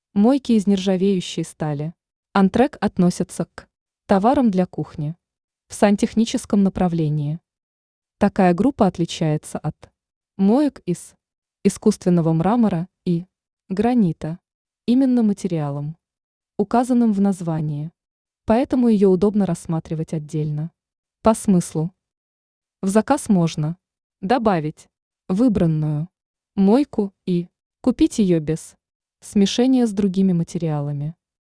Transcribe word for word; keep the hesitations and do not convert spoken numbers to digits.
Мойки из нержавеющей стали. Антрек относится к товарам для кухни в сантехническом направлении. Такая группа отличается от моек из искусственного мрамора и гранита именно материалом, указанным в названии. Поэтому ее удобно рассматривать отдельно. По смыслу. В заказ можно добавить выбранную мойку и купить ее без смешения с другими материалами.